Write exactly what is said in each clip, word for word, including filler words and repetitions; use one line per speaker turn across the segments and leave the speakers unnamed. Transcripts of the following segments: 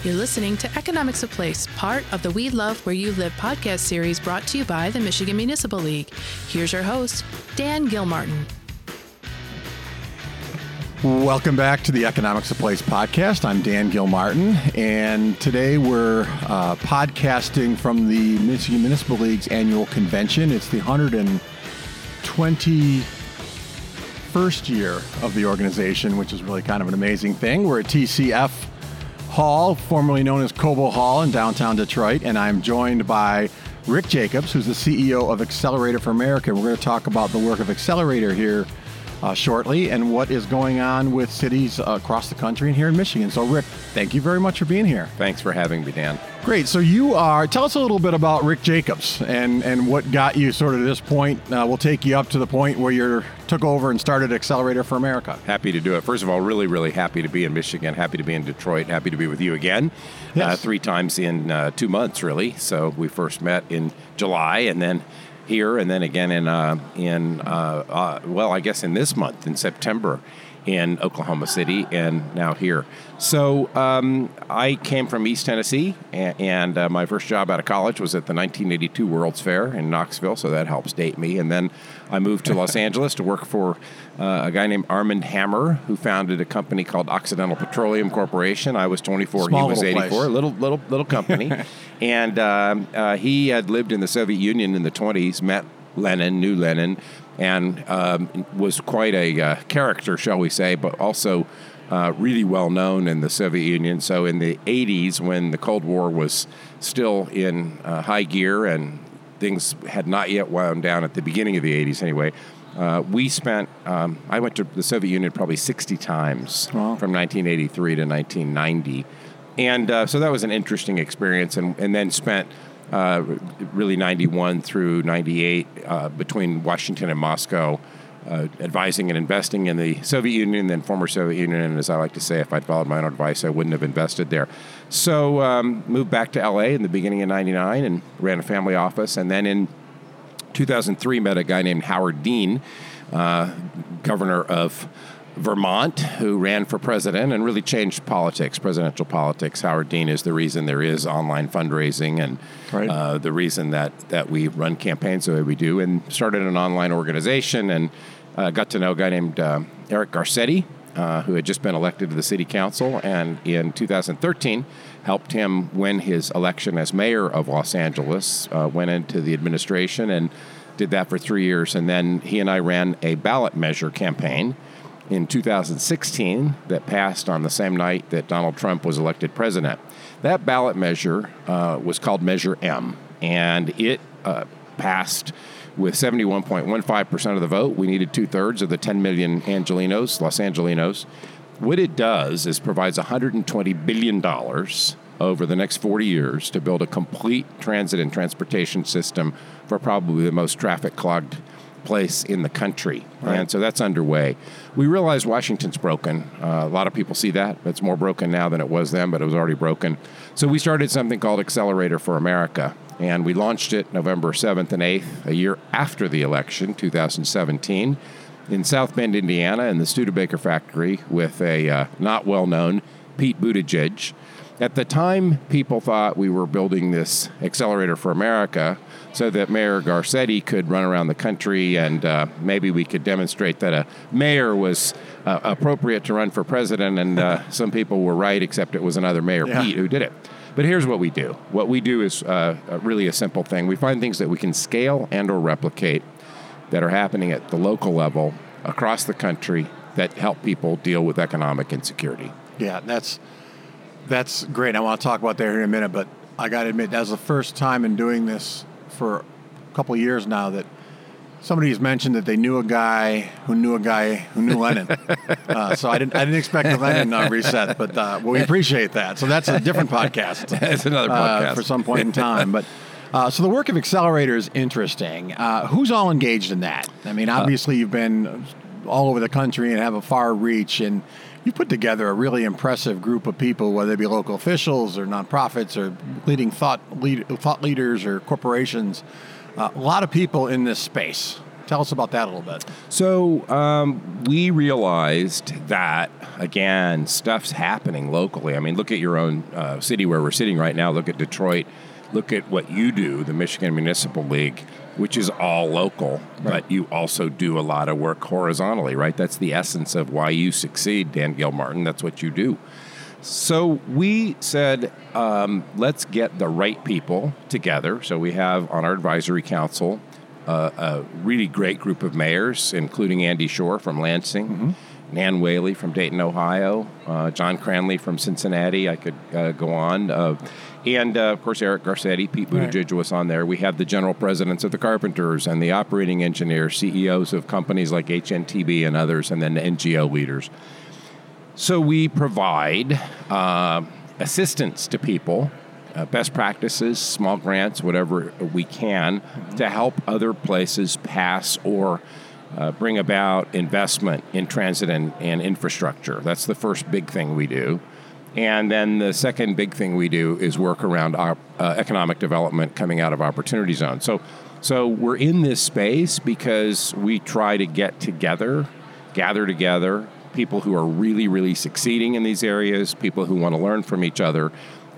You're listening to Economics of Place, part of the We Love Where You Live podcast series brought to you by the Michigan Municipal League. Here's your host, Dan Gilmartin.
Welcome back to the Economics of Place podcast. I'm Dan Gilmartin, and today we're uh, podcasting from the Michigan Municipal League's annual convention. It's the one hundred twenty-first year of the organization, which is really kind of an amazing thing. We're at T C F Hall, formerly known as Cobo Hall in downtown Detroit, and I'm joined by Rick Jacobs, who's the C E O of Accelerator for America. We're going to talk about the work of Accelerator here uh, shortly and what is going on with cities uh, across the country and here in Michigan. So, Rick, thank you very much for being here.
Thanks for having me, Dan.
Great. So you are, tell us a little bit about Rick Jacobs and, and what got you sort of to this point. Uh, we'll take you up to the point where you took over and started Accelerator for America.
Happy to do it. First of all, really, really happy to be in Michigan, happy to be in Detroit, happy to be with you again. Yes. Uh, three times in uh, two months, really. So we first met in July and then here and then again in, uh, in uh, uh, well, I guess in this month, in September, in Oklahoma City, and now here. So um, I came from East Tennessee, and, and uh, my first job out of college was at the nineteen eighty-two World's Fair in Knoxville, so that helps date me. And then I moved to Los Angeles to work for uh, a guy named Armand Hammer, who founded a company called Occidental Petroleum Corporation. I was twenty-four,
Small
he was eighty-four,
place.
little little little company. And um, uh, he had lived in the Soviet Union in the twenties, met Lenin, knew Lenin, and um, was quite a uh, character, shall we say, but also uh, really well known in the Soviet Union. So in the eighties, when the Cold War was still in uh, high gear and things had not yet wound down at the beginning of the eighties anyway, uh, we spent, um, I went to the Soviet Union probably sixty times wow. from nineteen eighty-three to nineteen ninety. And uh, so that was an interesting experience, and, and then spent Uh, really ninety-one through ninety-eight uh, between Washington and Moscow, uh, advising and investing in the Soviet Union, then former Soviet Union. And as I like to say, if I'd followed my own advice, I wouldn't have invested there. So um, moved back to L A in the beginning of ninety-nine and ran a family office. And then in two thousand three, met a guy named Howard Dean, uh, governor of Vermont, who ran for president and really changed politics, presidential politics. Howard Dean is the reason there is online fundraising and right. uh, the reason that, that we run campaigns the way we do, and started an online organization and uh, got to know a guy named uh, Eric Garcetti, uh, who had just been elected to the city council, and in two thousand thirteen helped him win his election as mayor of Los Angeles, uh, went into the administration and did that for three years. And then he and I ran a ballot measure campaign in two thousand sixteen that passed on the same night that Donald Trump was elected president. That ballot measure uh, was called Measure M, and it uh, passed with seventy-one point one five percent of the vote. We needed two-thirds of the ten million Angelinos, Los Angelinos. What it does is provides one hundred twenty billion dollars over the next forty years to build a complete transit and transportation system for probably the most traffic-clogged place in the country. Right. And so that's underway. We realize Washington's broken. Uh, a lot of people see that. It's more broken now than it was then, but it was already broken. So we started something called Accelerator for America, and we launched it November seventh and eighth, a year after the election, two thousand seventeen, in South Bend, Indiana, in the Studebaker factory with a uh, not well-known Pete Buttigieg. At the time, people thought we were building this Accelerator for America so that Mayor Garcetti could run around the country and uh, maybe we could demonstrate that a mayor was uh, appropriate to run for president. And uh, some people were right, except it was another Mayor yeah. Pete who did it. But here's what we do. What we do is uh, really a simple thing. We find things that we can scale and or replicate that are happening at the local level across the country that help people deal with economic insecurity.
Yeah, that's... That's great. I want to talk about that here in a minute, but I got to admit, that was the first time in doing this for a couple of years now that somebody's mentioned that they knew a guy who knew a guy who knew Lenin. uh, so I didn't I didn't expect the Lenin uh, reset, but uh, well, we appreciate that. So that's a different podcast.
That's another podcast.
Uh, for some point in time. But uh, so the work of Accelerator is interesting. Uh, who's all engaged in that? I mean, obviously you've been all over the country and have a far reach, and you put together a really impressive group of people, whether they be local officials or nonprofits or leading thought lead, thought leaders or corporations. Uh, a lot of people in this space. Tell us about that a little bit.
So um, we realized that, again, stuff's happening locally. I mean, look at your own uh, city where we're sitting right now. Look at Detroit. Look at what you do, the Michigan Municipal League, which is all local, right. But you also do a lot of work horizontally, right? That's the essence of why you succeed, Dan Gilmartin. That's what you do. So we said, um, let's get the right people together. So we have on our advisory council uh, a really great group of mayors, including Andy Shore from Lansing, mm-hmm. Nan Whaley from Dayton, Ohio, uh, John Cranley from Cincinnati. I could uh, go on. Uh, and, uh, of course, Eric Garcetti, Pete Buttigieg right. was on there. We have the general presidents of the carpenters and the operating engineers, C E Os of companies like H N T B and others, and then the N G O leaders. So we provide uh, assistance to people, uh, best practices, small grants, whatever we can, mm-hmm. to help other places pass or uh, bring about investment in transit and, and infrastructure. That's the first big thing we do. And then the second big thing we do is work around our, uh, economic development coming out of Opportunity Zone. So, so we're in this space because we try to get together, gather together, people who are really, really succeeding in these areas, people who want to learn from each other,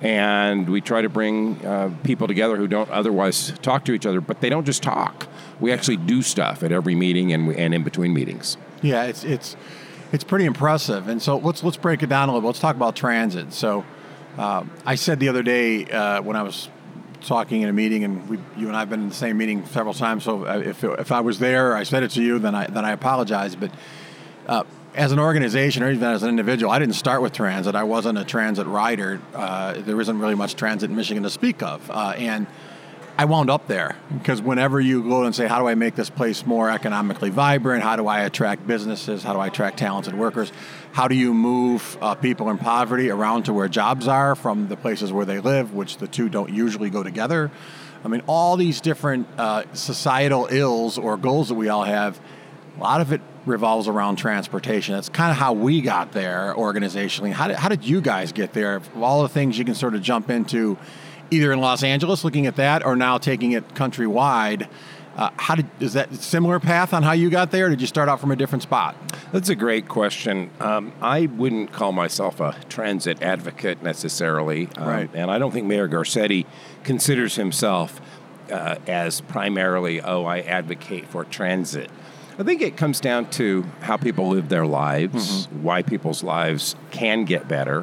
and we try to bring uh, people together who don't otherwise talk to each other, but they don't just talk. We actually do stuff at every meeting and, and in between meetings.
Yeah, it's it's it's pretty impressive. And so let's let's break it down a little bit. Let's talk about transit. So uh, I said the other day uh, when I was talking in a meeting, and we, you and I have been in the same meeting several times. So if if I was there, I said it to you, then I then I apologize. But uh, as an organization, or even as an individual, I didn't start with transit. I wasn't a transit rider. Uh, there isn't really much transit in Michigan to speak of. Uh, and I wound up there because whenever you go and say, how do I make this place more economically vibrant? How do I attract businesses? How do I attract talented workers? How do you move uh, people in poverty around to where jobs are from the places where they live, which the two don't usually go together? I mean, all these different uh, societal ills or goals that we all have, a lot of it revolves around transportation. That's kind of how we got there organizationally. How did, how did you guys get there? Of all the things you can sort of jump into, either in Los Angeles, looking at that, or now taking it countrywide, uh, how did is that a similar path on how you got there, or did you start out from a different spot?
That's a great question. Um, I wouldn't call myself a transit advocate necessarily, um,
right.
and I don't think Mayor Garcetti considers himself uh, as primarily, oh, I advocate for transit. I think it comes down to how people live their lives, mm-hmm. why people's lives can get better.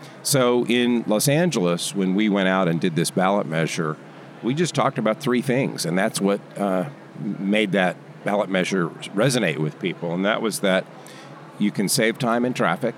So in Los Angeles, when we went out and did this ballot measure, we just talked about three things, and that's what uh, made that ballot measure resonate with people, and that was that you can save time in traffic,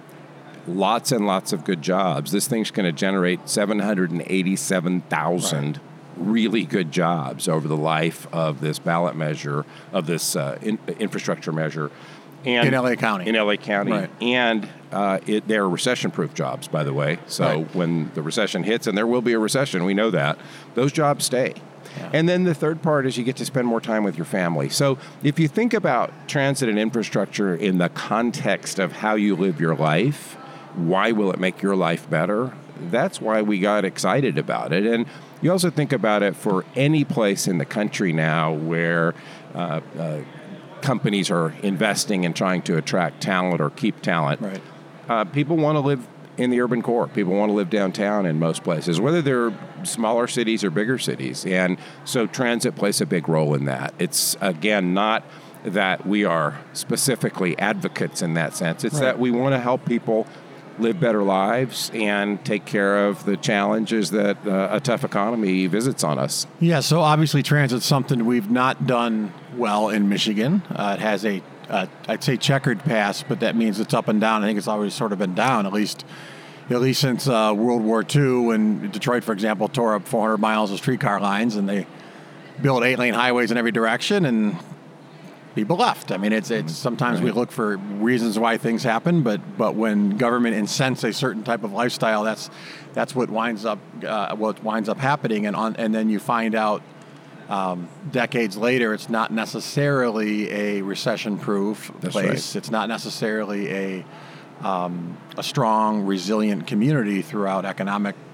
lots and lots of good jobs. This thing's going to generate seven hundred eighty-seven thousand right. really good jobs over the life of this ballot measure, of this uh, in, infrastructure measure. And
in L A County.
In L A County.
Right.
And uh, it, they're recession-proof jobs, by the way. So right. when the recession hits, and there will be a recession, we know that, those jobs stay. Yeah. And then the third part is you get to spend more time with your family. So if you think about transit and infrastructure in the context of how you live your life, why will it make your life better? That's why we got excited about it. And you also think about it for any place in the country now where uh, uh, companies are investing and trying to attract talent or keep talent.
Right.
Uh, people want to live in the urban core. People want to live downtown in most places, whether they're smaller cities or bigger cities. And so transit plays a big role in that. It's, again, not that we are specifically advocates in that sense. It's right. that we want to help people live better lives and take care of the challenges that uh, a tough economy visits on us.
Yeah, so obviously transit's something we've not done well in Michigan. Uh, it has a, uh, I'd say checkered past, but that means it's up and down. I think it's always sort of been down, at least at least since uh, World War Two, when Detroit, for example, tore up four hundred miles of streetcar lines, and they built eight-lane highways in every direction, and people left. I mean, it's it's sometimes right. we look for reasons why things happen, but but when government incents a certain type of lifestyle, that's that's what winds up uh, what winds up happening, and on and then you find out um, decades later, it's not necessarily a recession-proof
that's
place.
Right.
It's not necessarily a um, a strong, resilient community throughout economic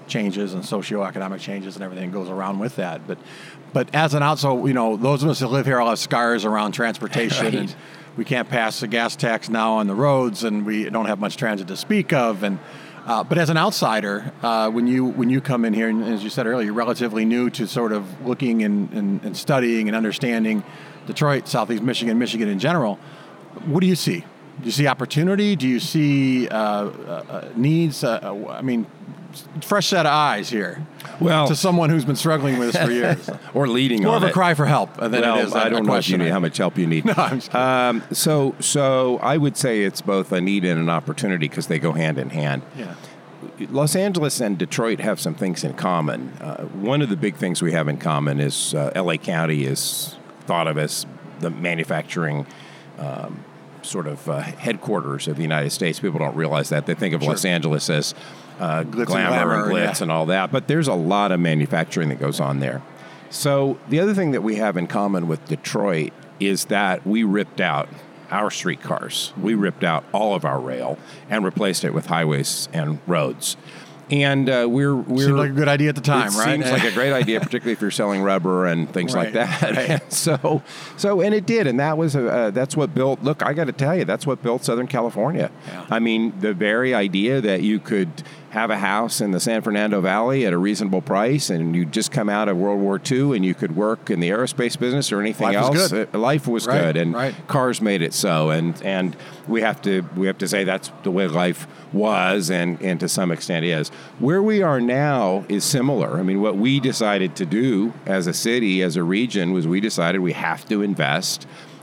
changes and socioeconomic changes and everything goes around with that. But but as an outsider, you know, those of us that live here all have scars around transportation.
Right.
And we can't pass the gas tax now on the roads, and we don't have much transit to speak of. And uh, but as an outsider, uh, when you when you come in here, and as you said earlier, you're relatively new to sort of looking and, and, and studying and understanding Detroit, Southeast Michigan, Michigan in general. What do you see? Do you see opportunity? Do you see uh, uh, needs? Uh, I mean, fresh set of eyes here.
Well,
to someone who's been struggling with this for years,
or leading
more
on
of a
it.
cry for help than
well,
it is.
I don't know if you
question.
need, how much help you need.
No, I'm just kidding.
Um, so, so I would say it's both a need and an opportunity because they go hand in hand.
Yeah.
Los Angeles and Detroit have some things in common. Uh, one of the big things we have in common is uh, L A County is thought of as the manufacturing um, sort of uh, headquarters of the United States. People don't realize that. They think of
Sure.
Los Angeles as uh,
Glitz and
glamour and,
glamour,
glitz
yeah.
and all that. But there's a lot of manufacturing that goes on there. So the other thing that we have in common with Detroit is that we ripped out our streetcars. We ripped out all of our rail and replaced it with highways and roads. And uh, we're we're
Seemed like a good idea at the time,
it
right?
Seems like a great idea, particularly if you're selling rubber and things
Right,
like that.
right.
And so, so and it did, and that was a, uh, that's what built. Look, I got to tell you, that's what built Southern California.
Yeah.
I mean, the very idea that you could have a house in the San Fernando Valley at a reasonable price, and you just come out of World War Two, and you could work in the aerospace business or anything
Life was
else.
good.
Uh, Life was
Right,
good, and
right.
cars made it so. And and we have to we have to say that's the way life was, and and to some extent is. Where we are now is similar. I mean, what we decided to do as a city, as a region, was we decided we have to invest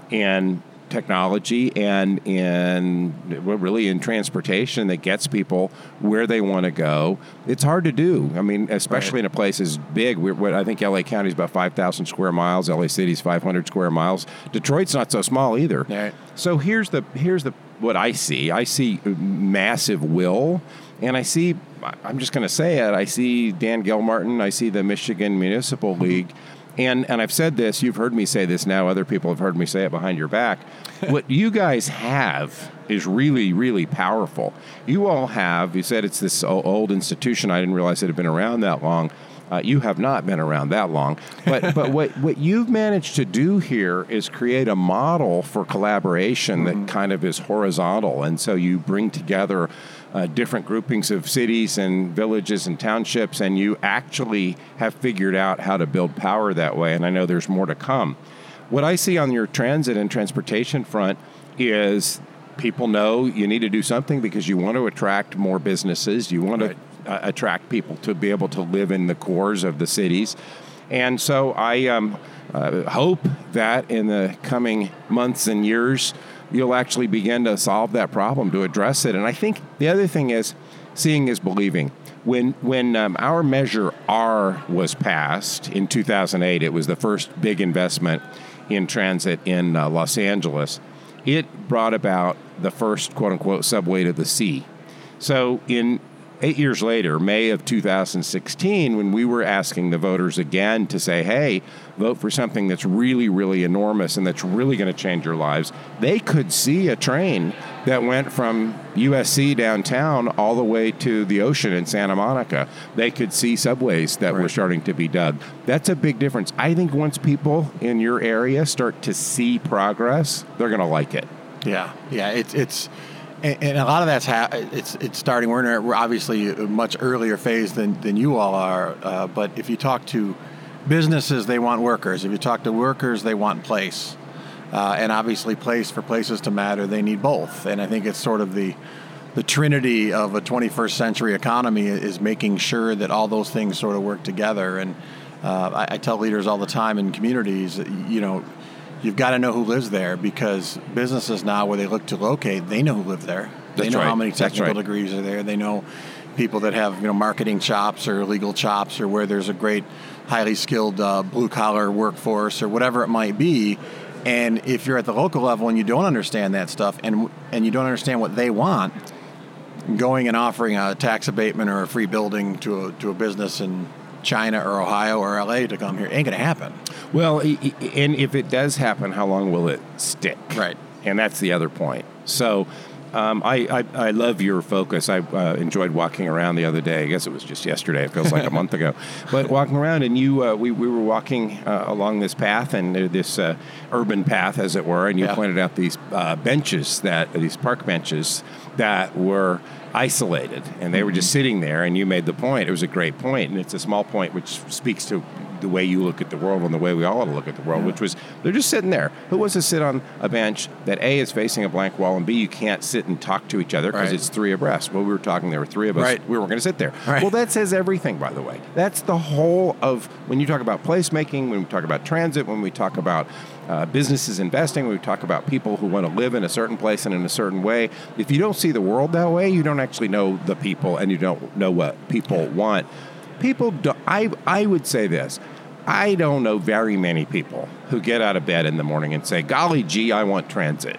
in technology and in well, really in transportation that gets people where they want to go. It's hard to do. I mean, especially
Right.
in a place as big. We're, what I think L A County is about five thousand square miles. L A City's five hundred square miles. Detroit's not so small either.
Right.
So here's the here's the what I see. I see massive will, and I see. I'm just going to say it. I see Dan Gilmartin. I see the Michigan Municipal League. And and I've said this, you've heard me say this now, other people have heard me say it behind your back. What you guys have is really, really powerful. You all have, you said it's this old institution, I didn't realize it had been around that long. Uh, you have not been around that long. But but what, what you've managed to do here is create a model for collaboration mm-hmm. that kind of is horizontal. And so you bring together uh, different groupings of cities and villages and townships, and you actually have figured out how to build power that way. And I know there's more to come. What I see on your transit and transportation front is people know you need to do something because you want to attract more businesses. You want right. to uh, attract people to be able to live in the cores of the cities. And so I um, uh, hope that in the coming months and years, you'll actually begin to solve that problem, to address it. And I think the other thing is seeing is believing. When when um, our Measure R was passed in two thousand eight, it was the first big investment in transit in uh, Los Angeles. It brought about the first, quote-unquote, subway to the sea. So in eight years later, May of two thousand sixteen, when we were asking the voters again to say, hey, vote for something that's really, really enormous and that's really going to change your lives, they could see a train that went from U S C downtown all the way to the ocean in Santa Monica. They could see subways that right. were starting to be dug. That's a big difference. I think once people in your area start to see progress, they're going to like it.
Yeah, yeah, it's it's, and, and a lot of that's ha- it's it's starting. We're in a, we're obviously a much earlier phase than than you all are. Uh, but if you talk to businesses, they want workers. If you talk to workers, they want place. Uh, and obviously, place for places to matter, they need both. And I think it's sort of the the trinity of a twenty-first century economy is making sure that all those things sort of work together. And uh, I, I tell leaders all the time in communities, you know, you've got to know who lives there, because businesses now, where they look to locate, they know who live there. They
That's
know
right.
how many technical
right.
degrees are there. They know people that have, you know, marketing chops or legal chops, or where there's a great, highly skilled uh, blue collar workforce, or whatever it might be. And if you're at the local level and you don't understand that stuff, and and you don't understand what they want, going and offering a tax abatement or a free building to a to a business in China or Ohio or L A to come here ain't going to happen.
Well, and if it does happen, how long will it stick?
Right.
And that's the other point. So Um, I, I, I love your focus. I uh, enjoyed walking around the other day. I guess it was just yesterday. It feels like a month ago. But walking around, and you, uh, we, we were walking uh, along this path, and this uh, urban path, as it were, and you yeah. pointed out these uh, benches, that these park benches that were isolated, and they were just sitting there, and you made the point. It was a great point, and it's a small point which speaks to the way you look at the world and the way we all look at the world, yeah. which was they're just sitting there. Who wants to sit on a bench that A, is facing a blank wall, and B, you can't sit and talk to each other because right. it's three abreast? Well, we were talking, there were three of us.
Right.
We weren't going to sit there.
Right.
Well, that says everything, by the way. That's the whole of, when you talk about placemaking, when we talk about transit, when we talk about uh, businesses investing, when we talk about people who want to live in a certain place and in a certain way, if you don't see the world that way, you don't actually know the people, and you don't know what people yeah. want. People, do, I, I would say this. I don't know very many people who get out of bed in the morning and say, golly gee, I want transit.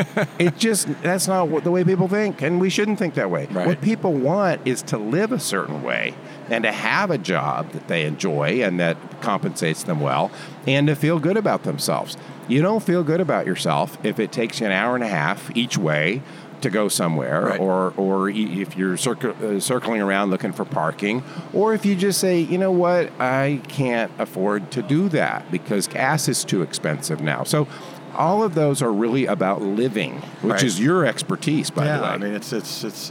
It just, that's not what, the way people think, and we shouldn't think that way.
Right.
What people want is to live a certain way and to have a job that they enjoy and that compensates them well, and to feel good about themselves. You don't feel good about yourself if it takes you an hour and a half each way to go somewhere,
right.
or or if you're circ- uh, circling around looking for parking, or if you just say, you know what, I can't afford to do that because gas is too expensive now. So all of those are really about living, which
right.
is your expertise, by
yeah,
the way.
I mean, it's it's it's.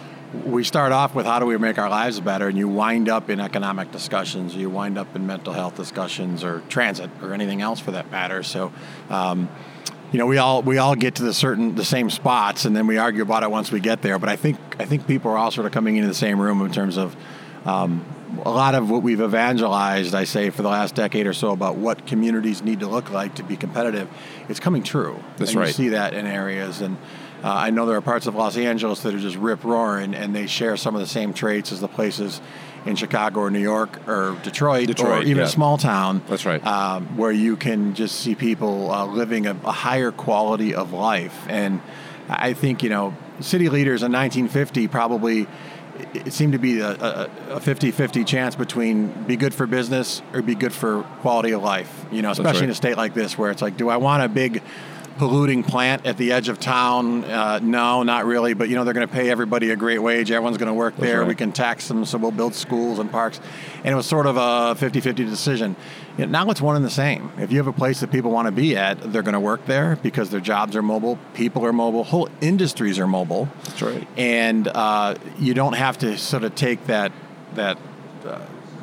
We start off with how do we make our lives better, and you wind up in economic discussions, you wind up in mental health discussions, or transit, or anything else for that matter. So. Um, You know, we all we all get to the certain the same spots, and then we argue about it once we get there. But I think I think people are all sort of coming into the same room in terms of um, a lot of what we've evangelized, I say, for the last decade or so about what communities need to look like to be competitive. It's coming true.
That's
and
right.
You see that in areas, and uh, I know there are parts of Los Angeles that are just rip roaring, and they share some of the same traits as the places in Chicago or New York or Detroit,
Detroit
or even
yeah.
a small town.
That's right.
Um, where you can just see people uh, living a, a higher quality of life. And I think, you know, city leaders in nineteen fifty probably, it seemed to be a, a fifty-fifty chance between be good for business or be good for quality of life. You know, especially
right.
in a state like this where it's like, do I want a big polluting plant at the edge of town? Uh, no, not really. But, you know, they're going to pay everybody a great wage. Everyone's going to work
That's
there.
right.
We can tax them, so we'll build schools and parks. And it was sort of a fifty-fifty decision. You know, now it's one and the same. If you have a place that people want to be at, they're going to work there because their jobs are mobile, people are mobile, whole industries are mobile.
That's right.
And uh, you don't have to sort of take that, that uh,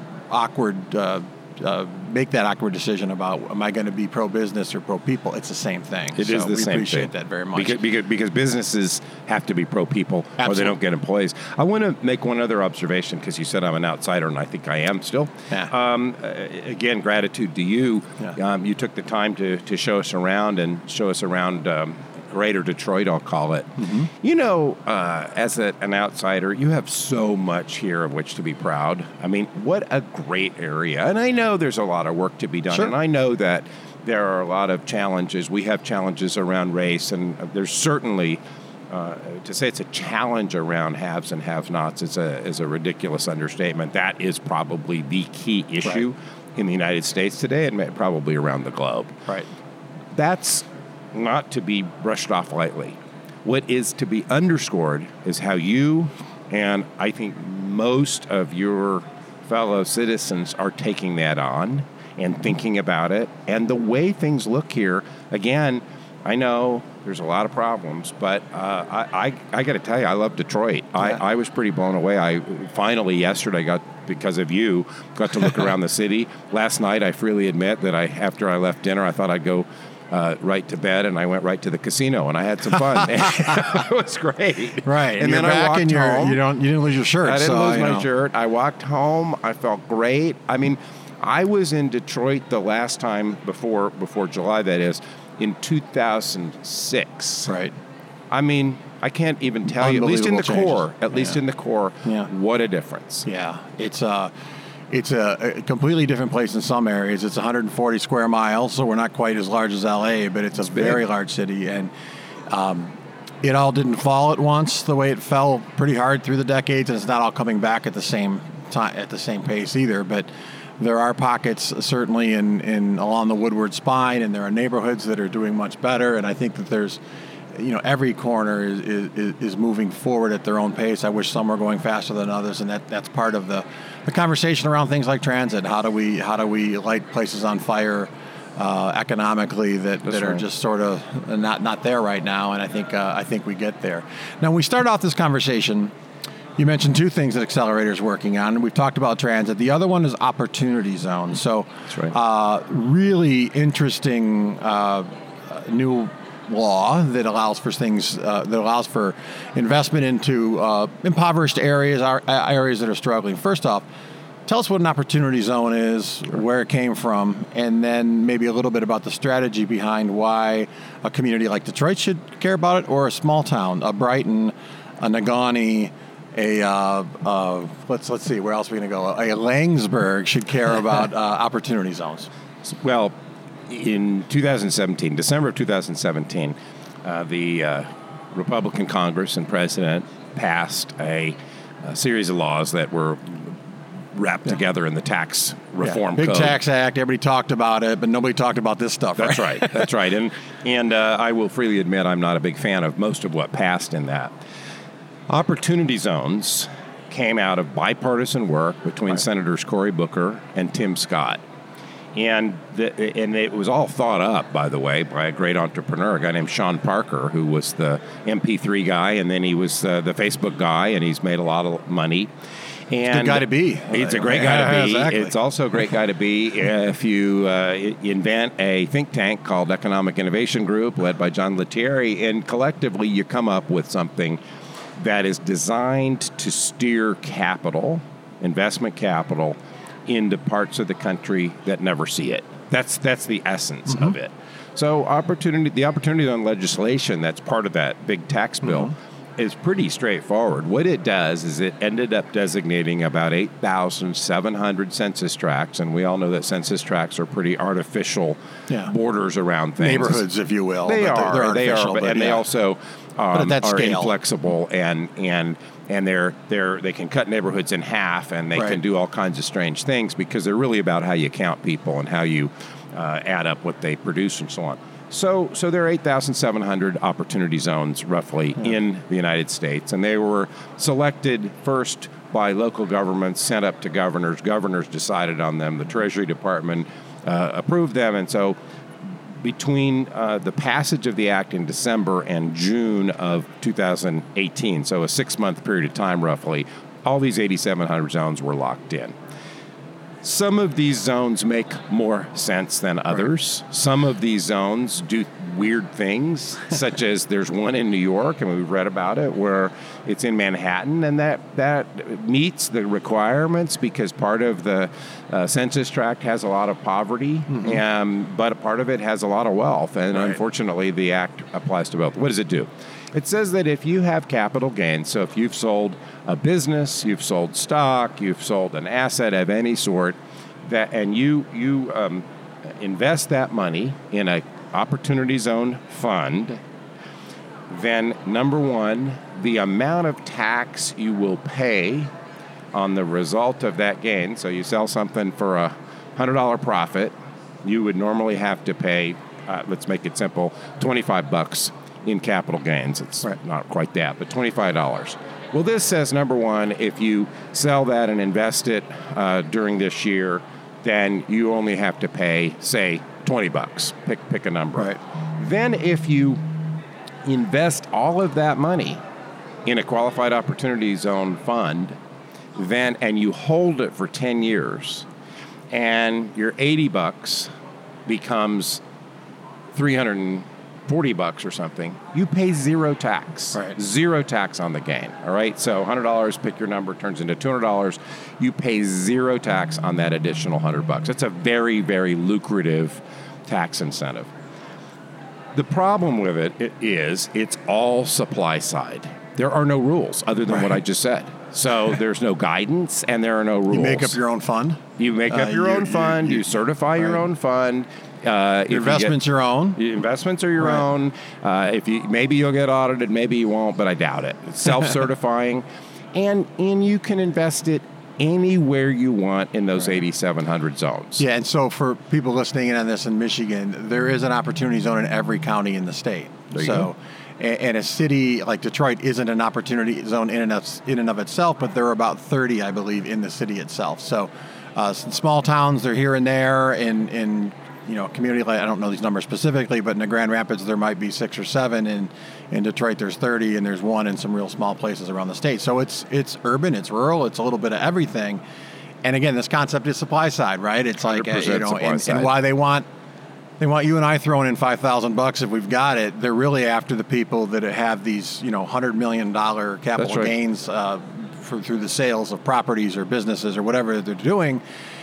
awkward uh Uh, make that awkward decision about am I going to be pro-business or pro-people. It's the same thing.
It
so
is the
we
same
appreciate
thing.
that very much.
Because, because, because businesses have to be pro-people
Absolutely.
or they don't get employees. I want to make one other observation because you said I'm an outsider, and I think I am still.
Yeah.
Um, uh, again, gratitude to you.
Yeah.
Um, you took the time to, to show us around and show us around um, Greater Detroit, I'll call it.
Mm-hmm.
You know, uh, as a, an outsider, you have so much here of which to be proud. I mean, what a great area. And I know there's a lot of work to be done.
Sure.
And I know that there are a lot of challenges. We have challenges around race, and there's certainly, uh, to say it's a challenge around haves and have-nots is a, is a ridiculous understatement. That is probably the key issue
Right.
in the United States today and probably around the globe.
Right.
That's not to be brushed off lightly. What is to be underscored is how you and I think most of your fellow citizens are taking that on and thinking about it. And the way things look here, again, I know there's a lot of problems, but uh, I, I, I got to tell you, I love Detroit.
Yeah.
I, I was pretty blown away. I finally yesterday got, because of you, got to look around the city. Last night, I freely admit that I, after I left dinner, I thought I'd go Uh, right to bed, and I went right to the casino, and I had some fun. It was great.
Right,
and
you're
then I
back
walked
and you're,
home.
you don't, you didn't lose your shirt.
I didn't
so,
lose
you
my
know.
shirt. I walked home. I felt great. I mean, I was in Detroit the last time before before July. That is, in two thousand six.
Right.
I mean, I can't even tell you. At least in the
Unbelievable
core.
changes.
At least
Yeah.
in the core.
Yeah.
What a difference.
Yeah, it's a it's a, a completely different place in some areas. It's one hundred forty square miles, so we're not quite as large as L A, but it's a
It's big.
very large city, and um, it all didn't fall at once. The way it fell pretty hard through the decades, and it's not all coming back at the same time at the same pace either. But there are pockets certainly in, in along the Woodward Spine, and there are neighborhoods that are doing much better. And I think that there's you know, every corner is, is is moving forward at their own pace. I wish some were going faster than others, and that, that's part of the, the conversation around things like transit. How do we how do we light places on fire uh, economically that, that are
right.
just sort of not not there right now? And I think uh, I think we get there. Now, we start off this conversation. You mentioned two things that Accelerator is working on. We've talked about transit. The other one is opportunity zones. So,
That's right.
uh, really interesting uh, new law that allows for things uh, that allows for investment into uh, impoverished areas, our, areas that are struggling. First off, tell us what an opportunity zone is, sure. where it came from, and then maybe a little bit about the strategy behind why a community like Detroit should care about it, or a small town, a Brighton, a Negaunee, a uh, uh, let's let's see, where else are we going to go? A Langsburg should care about uh, opportunity zones.
Well, in two thousand seventeen, December of two thousand seventeen, uh, the uh, Republican Congress and President passed a, a series of laws that were wrapped yeah. together in the tax reform
yeah. Big
code.
Tax Act. Everybody talked about it, but nobody talked about this stuff.
That's
right.
right. That's right. And and uh, I will freely admit I'm not a big fan of most of what passed in that. Opportunity zones came out of bipartisan work between right. Senators Cory Booker and Tim Scott. And the, and it was all thought up, by the way, by a great entrepreneur, a guy named Sean Parker, who was the M P three guy, and then he was uh, the Facebook guy, and he's made a lot of money. And
good guy to be.
He's a great guy to be.
Exactly.
It's also a great guy to be if you uh, invent a think tank called Economic Innovation Group, led by John Lettieri, and collectively you come up with something that is designed to steer capital, investment capital, into parts of the country that never see it. That's that's the essence mm-hmm. of it. So opportunity, the opportunity zone legislation that's part of that big tax bill mm-hmm. is pretty straightforward. What it does is it ended up designating about eight thousand seven hundred census tracts, and we all know that census tracts are pretty artificial yeah. borders around things.
Neighborhoods, if you will.
They
but
are.
They're, they're
they are, but,
but,
and
yeah.
they also um,
are
scale. inflexible, and and and they're they're they can cut neighborhoods in half, and they
right.
can do all kinds of strange things because they're really about how you count people and how you uh, add up what they produce and so on. So, so there are eight thousand seven hundred opportunity zones roughly yeah. in the United States, and they were selected first by local governments, sent up to governors. Governors decided on them. The Treasury Department uh, approved them, and so between uh, the passage of the act in December and June of two thousand eighteen, so a six-month period of time roughly, all these eight thousand seven hundred zones were locked in. Some of these zones make more sense than others. Right. Some of these zones do weird things, such as there's one in New York, and we've read about it, where it's in Manhattan, and that, that meets the requirements because part of the uh, census tract has a lot of poverty, mm-hmm. and, but a part of it has a lot of wealth, and right. unfortunately the act applies to both. What does it do? It says that if you have capital gains, so if you've sold a business, you've sold stock, you've sold an asset of any sort, that and you you um, invest that money in a opportunity zone fund, then number one, the amount of tax you will pay on the result of that gain. So you sell something for a one hundred dollars profit, you would normally have to pay, uh, let's make it simple, twenty-five bucks in capital gains. It's right. not quite that, but twenty-five dollars. Well, this says, number one, if you sell that and invest it uh, during this year, then you only have to pay, say, twenty bucks. Pick pick a number.
Right.
Then if you invest all of that money in a qualified opportunity zone fund, then and you hold it for ten years, and your eighty bucks becomes three hundred forty bucks or something, you pay zero tax.
Right.
Zero tax on the gain. All right. So one hundred dollars, pick your number, turns into two hundred dollars. You pay zero tax on that additional one hundred bucks. It's a very, very lucrative tax incentive. The problem with it is it's all supply side. There are no rules other than right. what I just said. So there's no guidance and there are no rules.
You make up your own fund?
You make up uh, your you, own fund. You, you, you certify right. your own fund. Uh,
your investments you get, your own.
Your investments are your right. own. Uh, if you maybe you'll get audited, maybe you won't, but I doubt it. It's self-certifying, and and you can invest it anywhere you want in those right. eight thousand seven hundred zones.
Yeah, and so for people listening in on this in Michigan, there is an opportunity zone in every county in the state.
There you
so
go.
And, and a city like Detroit isn't an opportunity zone in and of, in and of itself, but there are about thirty, I believe, in the city itself. So uh, some small towns, they're here and there. In, in you know, community, like, I don't know these numbers specifically, but in the Grand Rapids, there might be six or seven. In, in Detroit, there's thirty, and there's one in some real small places around the state. So it's it's urban, it's rural, it's a little bit of everything. And again, this concept is supply side, right? It's like, uh, you know, and, and why they want they want you and I throwing in five thousand bucks if we've got it. They're really after the people that have these, you know, one hundred million dollars capital right. gains uh, for, through the sales of properties or businesses or whatever they're doing,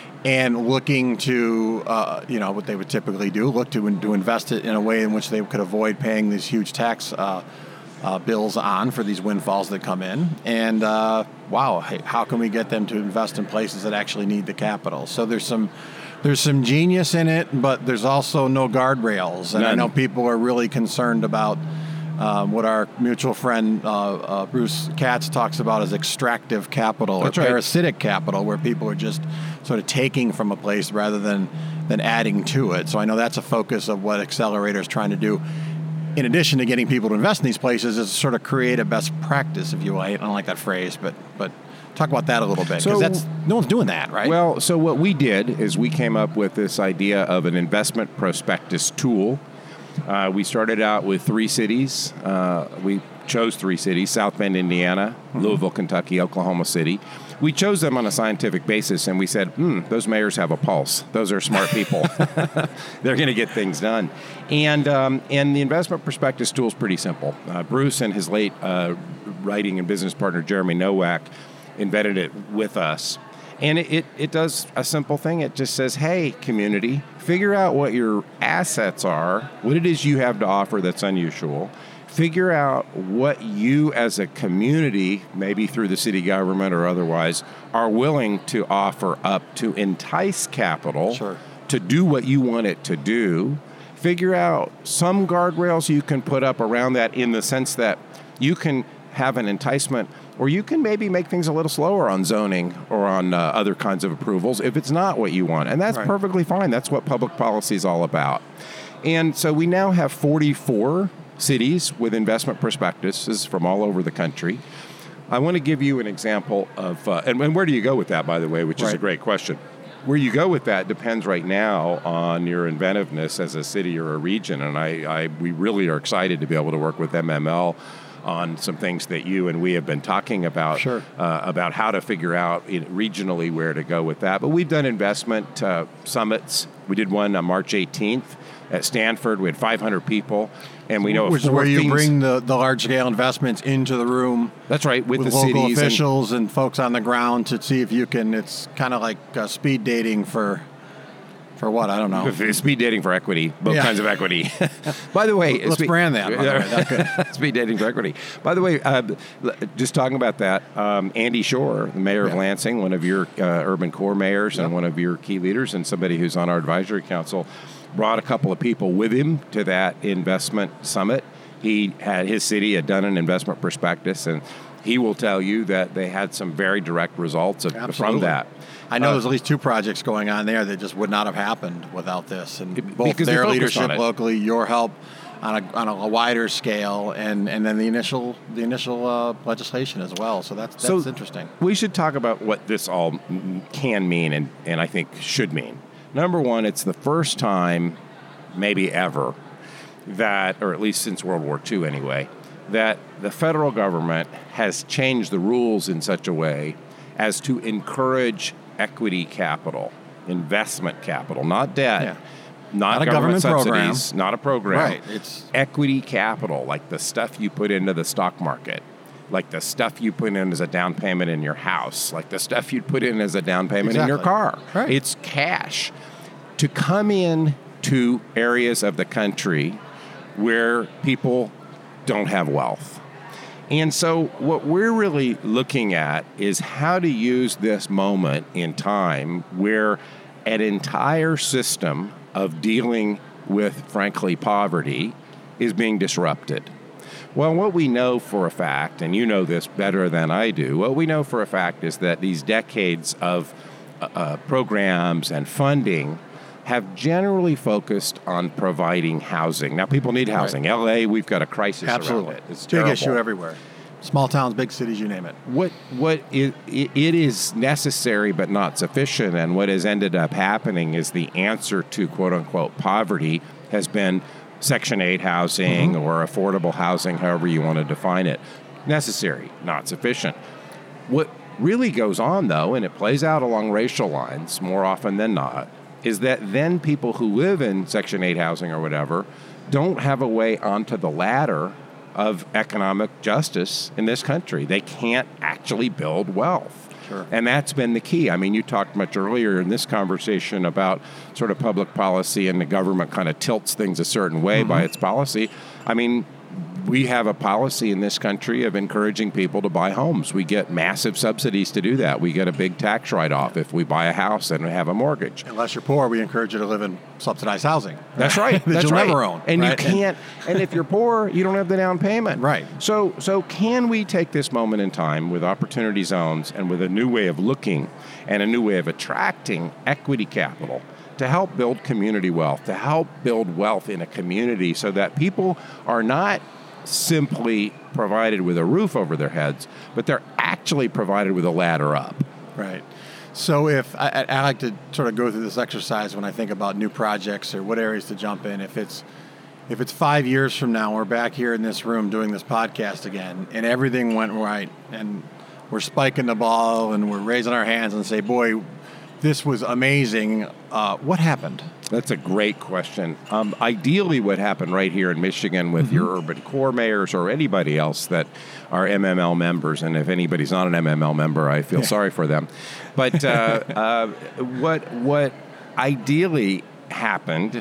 and looking to, uh, you know, what they would typically do, look to, to invest it in a way in which they could avoid paying these huge tax uh Uh, bills on for these windfalls that come in. And uh, wow, hey, how can we get them to invest in places that actually need the capital? So there's some there's some genius in it, but there's also no guardrails. And None. I know people are really concerned about um, what our mutual friend uh, uh, Bruce Katz talks about as extractive capital That's or right. parasitic capital, where people are just sort of taking from a place rather than than adding to it. So I know that's a focus of what Accelerator is trying to do. In addition to getting people to invest in these places, is sort of create a best practice, if you will. I don't like that phrase, but but talk about that a little bit, because so, that's no one's doing that, right?
Well, so what we did is we came up with this idea of an investment prospectus tool. Uh, we started out with three cities. Uh, we chose three cities: South Bend, Indiana, mm-hmm. Louisville, Kentucky, Oklahoma City. We chose them on a scientific basis, and we said, hmm, those mayors have a pulse. Those are smart people. They're going to get things done. And um, and the investment prospectus tool is pretty simple. Uh, Bruce and his late uh, writing and business partner, Jeremy Nowak, invented it with us. And it, it, it does a simple thing. It just says, hey, community, figure out what your assets are, what it is you have to offer that's unusual. Figure out what you as a community, maybe through the city government or otherwise, are willing to offer up to entice capital
sure.
to do what you want it to do. Figure out some guardrails you can put up around that, in the sense that you can have an enticement, or you can maybe make things a little slower on zoning or on uh, other kinds of approvals if it's not what you want. And that's right. perfectly fine. That's what public policy is all about. And so we now have forty-four cities with investment prospectuses from all over the country. I want to give you an example of, uh, and, and where do you go with that, by the way, which right. is a great question. Where you go with that depends right now on your inventiveness as a city or a region, and I, I we really are excited to be able to work with M M L on some things that you and we have been talking about,
sure.
uh, about how to figure out in, regionally where to go with that. But we've done investment uh, summits. We did one on March eighteenth at Stanford. We had five hundred people. And we know
which is where you things. bring the, the large-scale investments into the room.
That's right, with,
with
the
local
cities
officials and, and folks on the ground to see if you can. It's kind of like uh, speed dating for for what I don't know.
Speed dating for equity, both yeah. kinds of equity. By the way,
let's
speed,
brand that. By the way. That's good.
Speed dating for equity. By the way, uh, just talking about that, um, Andy Shore, the mayor yeah. of Lansing, one of your uh, urban core mayors yeah. and one of your key leaders, and somebody who's on our advisory council, brought a couple of people with him to that investment summit. He had his city had done an investment prospectus, and he will tell you that they had some very direct results of, from that.
I know
uh,
there's at least two projects going on there that just would not have happened without this, and
it,
both their leadership locally, your help on a on a wider scale, and, and then the initial the initial uh, legislation as well. So that's that's
so
interesting.
We should talk about what this all can mean, and, and I think should mean. Number one, it's the first time, maybe ever, that, or at least since World War Two anyway, that the federal government has changed the rules in such a way as to encourage equity capital, investment capital, not debt,
yeah.
not,
not
government,
a government
subsidies,
program.
not a program.
Right. It's
equity capital, like the stuff you put into the stock market, like the stuff you put in as a down payment in your house, like the stuff you'd put in as a down payment
exactly.
in your car.
Right.
It's cash to come in to areas of the country where people don't have wealth. And so what we're really looking at is how to use this moment in time where an entire system of dealing with, frankly, poverty is being disrupted. Well, what we know for a fact, and you know this better than I do, what we know for a fact is that these decades of uh, programs and funding have generally focused on providing housing. Now, people need housing.
Right.
L A, we've got a crisis
Absolutely.
around it. It's
Big
terrible.
issue everywhere. Small towns, big cities, you name it.
What what it, it is necessary but not sufficient, and what has ended up happening is the answer to quote unquote poverty has been Section eight housing mm-hmm. or affordable housing, however you want to define it. Necessary, not sufficient. What really goes on, though, and it plays out along racial lines more often than not, is that then people who live in Section eight housing or whatever don't have a way onto the ladder of economic justice in this country. They can't actually build wealth.
Sure.
And that's been the key. I mean, you talked much earlier in this conversation about sort of public policy, and the government kind of tilts things a certain way mm-hmm. by its policy. I mean, we have a policy in this country of encouraging people to buy homes. We get massive subsidies to do that. We get a big tax write-off if we buy a house and have a mortgage.
Unless you're poor, we encourage you to live in subsidized housing.
That's right.
that
That's
you'll
right.
never own.
And
right?
you can't. And if you're poor, you don't have the down payment.
Right.
So, so can we take this moment in time with opportunity zones and with a new way of looking and a new way of attracting equity capital to help build community wealth, to help build wealth in a community so that people are not simply provided with a roof over their heads, but they're actually provided with a ladder up.
Right. So if I, I like to sort of go through this exercise when I think about new projects or what areas to jump in. If it's if it's five years from now, we're back here in this room doing this podcast again, and everything went right, and we're spiking the ball, and we're raising our hands and say, "Boy, this was amazing." Uh, what happened?
That's a great question. Um, ideally, what happened right here in Michigan with mm-hmm. your urban core mayors or anybody else that are M M L members, and if anybody's not an M M L member, I feel sorry for them. But uh, uh, what what ideally happened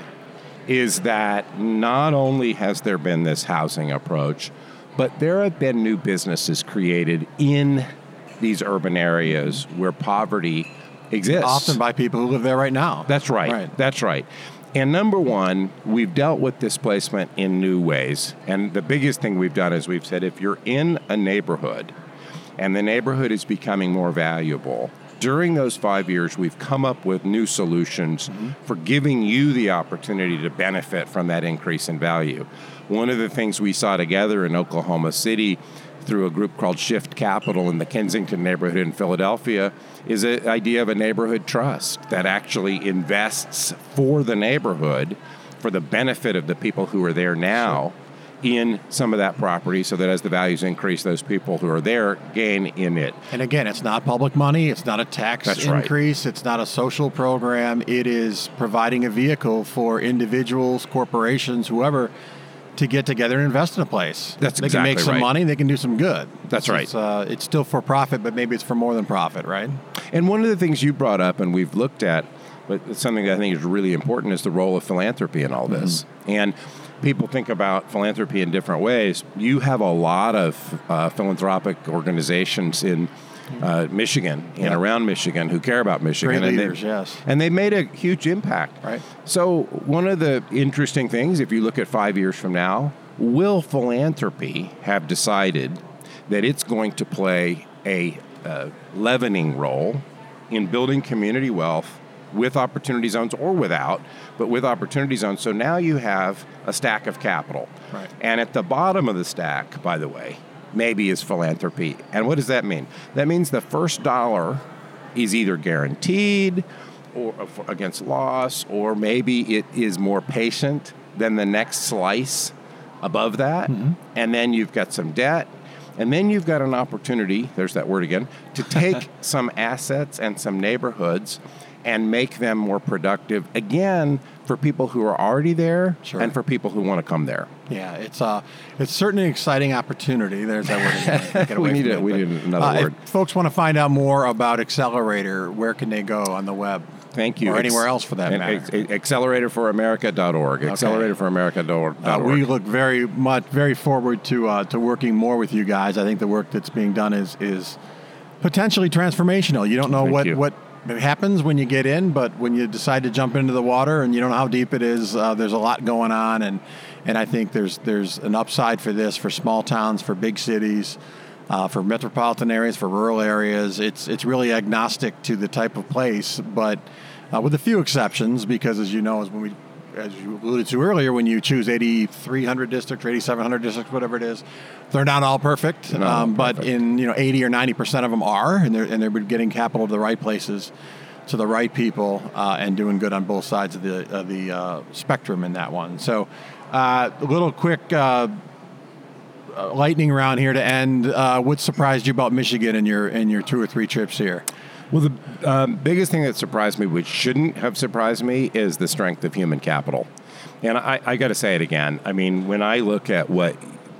is that not only has there been this housing approach, but there have been new businesses created in these urban areas where poverty exists.
Often by people who live there right now.
That's right.
right.
That's right. And number one, we've dealt with displacement in new ways. And the biggest thing we've done is we've said if you're in a neighborhood and the neighborhood is becoming more valuable, during those five years, we've come up with new solutions mm-hmm. for giving you the opportunity to benefit from that increase in value. One of the things we saw together in Oklahoma City through a group called Shift Capital in the Kensington neighborhood in Philadelphia is the idea of a neighborhood trust that actually invests for the neighborhood for the benefit of the people who are there now sure. in some of that property so that as the values increase, those people who are there gain in it.
And again, it's not public money. It's not a tax
That's
increase.
Right.
It's not a social program. It is providing a vehicle for individuals, corporations, whoever, to get together and invest in a place.
That's
they
exactly
can make some
right.
money. They can do some good.
That's
it's,
right.
It's, uh, it's still for profit, but maybe it's for more than profit, right?
And one of the things you brought up and we've looked at, but it's something that I think is really important, is the role of philanthropy in all this. Mm-hmm. And people think about philanthropy in different ways. You have a lot of uh, philanthropic organizations in Uh, Michigan and
yeah.
around Michigan who care about Michigan.
Great
and
leaders,
they,
yes.
And they made a huge impact.
Right.
So one of the interesting things, if you look at five years from now, will philanthropy have decided that it's going to play a uh, leavening role in building community wealth with opportunity zones or without, but with opportunity zones. So now you have a stack of capital.
Right.
And at the bottom of the stack, by the way, maybe is philanthropy. And what does that mean? That means the first dollar is either guaranteed or against loss, or maybe it is more patient than the next slice above that. Mm-hmm. And then you've got some debt. And then you've got an opportunity, there's that word again, to take some assets and some neighborhoods and make them more productive, again, for people who are already there
sure.
and for people who want to come there.
Yeah, it's uh, it's certainly an exciting opportunity. There's that word. Get away
we need,
from
a,
it,
we
but,
need another
uh,
word.
If folks want to find out more about Accelerator, where can they go on the web?
Thank you.
Or anywhere else for that
and
matter.
accelerator for america dot org. Okay. accelerator for america dot org.
Uh, we look very much, very forward to uh, to working more with you guys. I think the work that's being done is is potentially transformational. You don't know
Thank
what,
you.
what happens when you get in, but when you decide to jump into the water and you don't know how deep it is, uh, there's a lot going on, and and I think there's there's an upside for this for small towns, for big cities. Uh, for metropolitan areas, for rural areas, it's it's really agnostic to the type of place, but uh, with a few exceptions, because as you know, as when we, as you alluded to earlier, when you choose eighty-three hundred districts or eighty-seven hundred districts, whatever it is, they're not all perfect.
No,
um,
perfect.
But in you know eighty or ninety percent of them are, and they're and they're getting capital to the right places, to the right people, uh, and doing good on both sides of the of the uh, spectrum in that one. So, uh, a little quick. Uh, Uh, lightning round here to end. Uh, what surprised you about Michigan in your in your two or three trips here?
Well, the um, biggest thing that surprised me, which shouldn't have surprised me, is the strength of human capital. And I, I got to say it again. I mean, when I look at what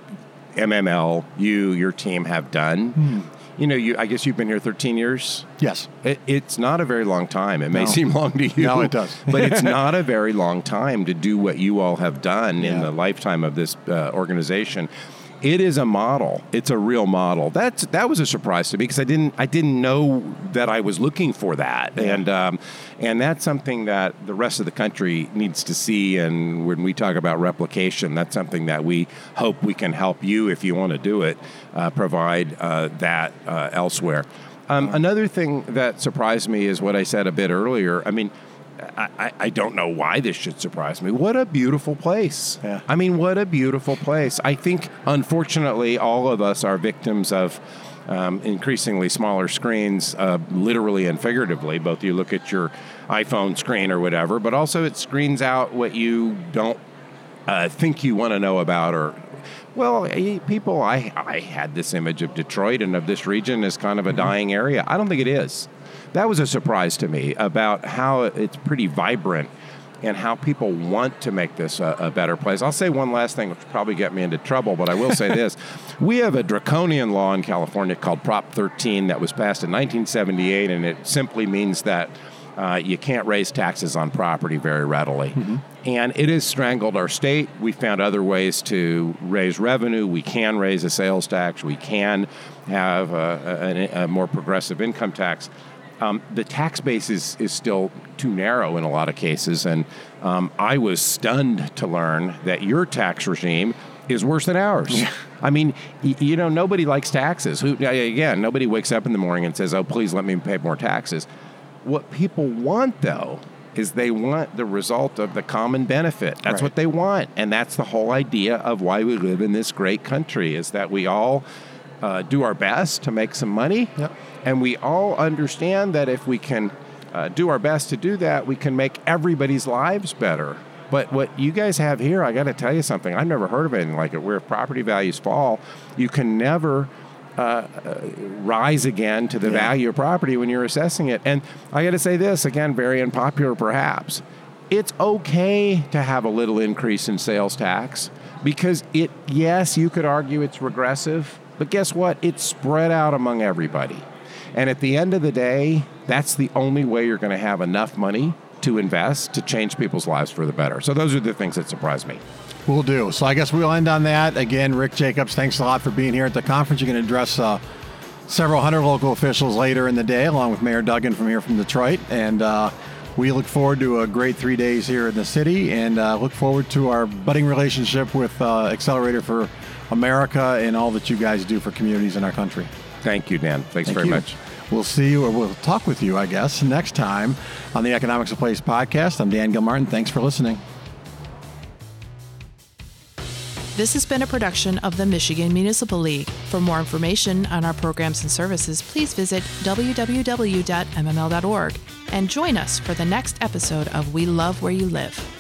M M L, you, your team have done, hmm. you know, you I guess you've been here thirteen years.
Yes.
It, it's not a very long time. It may
no.
seem long to you.
No, it does.
But it's not a very long time to do what you all have done
yeah.
in the lifetime of this uh, organization. It is a model. It's a real model. That's that was a surprise to me because I didn't I didn't know that I was looking for that,
yeah.
and um, and that's something that the rest of the country needs to see. And when we talk about replication, that's something that we hope we can help you, if you want to do it, uh, provide uh, that uh, elsewhere. Um, uh-huh. Another thing that surprised me is what I said a bit earlier. I mean. I, I don't know why this should surprise me. What a beautiful place.
Yeah.
I mean, what a beautiful place. I think, unfortunately, all of us are victims of um, increasingly smaller screens, uh, literally and figuratively. Both you look at your iPhone screen or whatever, but also it screens out what you don't uh, think you want to know about. Or, well, people, I, I had this image of Detroit and of this region as kind of a dying area. I don't think it is. That was a surprise to me about how it's pretty vibrant and how people want to make this a, a better place. I'll say one last thing, which will probably get me into trouble, but I will say this. We have a draconian law in California called Prop thirteen that was passed in nineteen seventy-eight, and it simply means that uh, you can't raise taxes on property very readily. Mm-hmm. And it has strangled our state. We found other ways to raise revenue. We can raise a sales tax. We can have a, a, a more progressive income tax. Um, the tax base is, is still too narrow in a lot of cases, and um, I was stunned to learn that your tax regime is worse than ours. Yeah. I mean, y- you know, nobody likes taxes. Who, again, nobody wakes up in the morning and says, oh, please let me pay more taxes. What people want, though, is they want the result of the common benefit. That's right. What they want, and that's the whole idea of why we live in this great country, is that we all uh, do our best to make some money.
Yep.
And we all understand that if we can uh, do our best to do that, we can make everybody's lives better. But what you guys have here, I got to tell you something. I've never heard of anything like it, where if property values fall, you can never uh, uh, rise again to the yeah. value of property when you're assessing it. And I got to say this, again, very unpopular perhaps. It's okay to have a little increase in sales tax because it, yes, you could argue it's regressive, but guess what? It's spread out among everybody. And at the end of the day, that's the only way you're going to have enough money to invest to change people's lives for the better. So those are the things that surprise me.
Will do. So I guess we'll end on that. Again, Rick Jacobs, thanks a lot for being here at the conference. You're going to address uh, several hundred local officials later in the day, along with Mayor Duggan from here from Detroit. And uh, we look forward to a great three days here in the city, and uh, look forward to our budding relationship with uh, Accelerator for America and all that you guys do for communities in our country.
Thank you, Dan. Thanks
Thank
very
you.
much.
We'll see you, or we'll talk with you, I guess, next time on the Economics of Place podcast. I'm Dan Gilmartin. Thanks for listening.
This has been a production of the Michigan Municipal League. For more information on our programs and services, please visit w w w dot m m l dot org and join us for the next episode of We Love Where You Live.